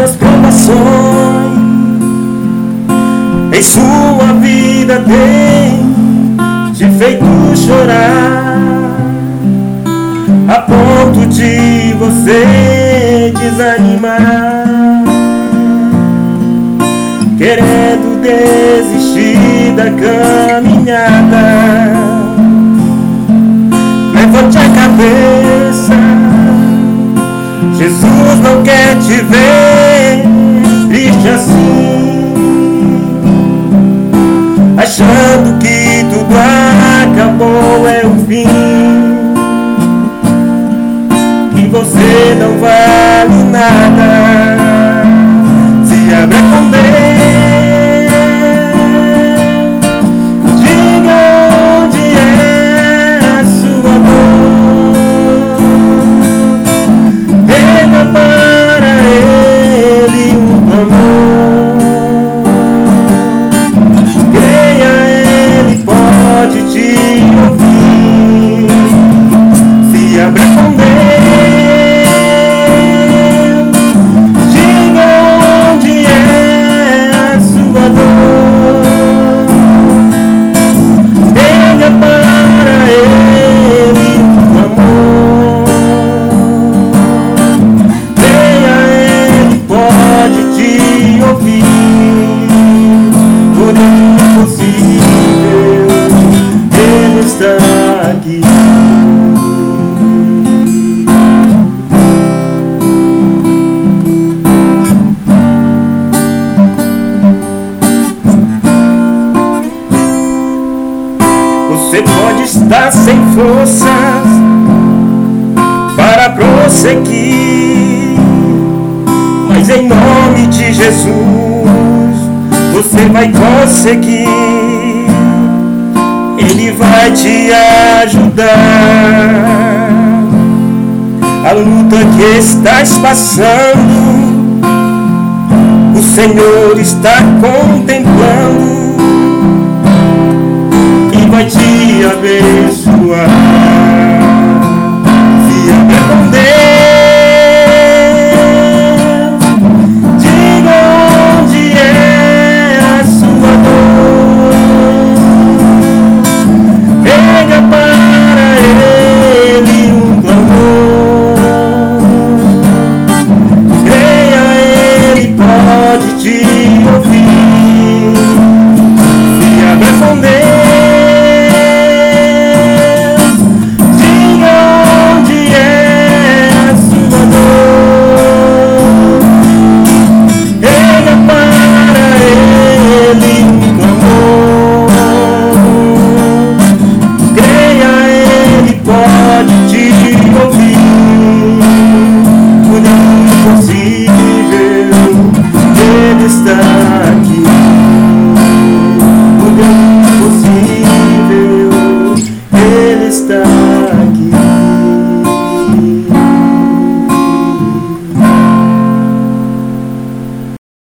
as provações em sua vida tem te feito chorar, a ponto de você desanimar, querendo desistir da caminhada. Levante a cabeça, Jesus não quer te ver triste assim, achando que tudo acabou, é o fim, que você não vale nada. Se abra com Deus, diga onde é a sua dor, pega para Ele um amor, creia, Ele pode te ouvir. Se abra com Deus, aqui. Você pode estar sem forças para prosseguir, mas em nome de Jesus você vai conseguir. Ele vai te ajudar. A luta que estás passando, o Senhor está contemplando e vai te abençoar.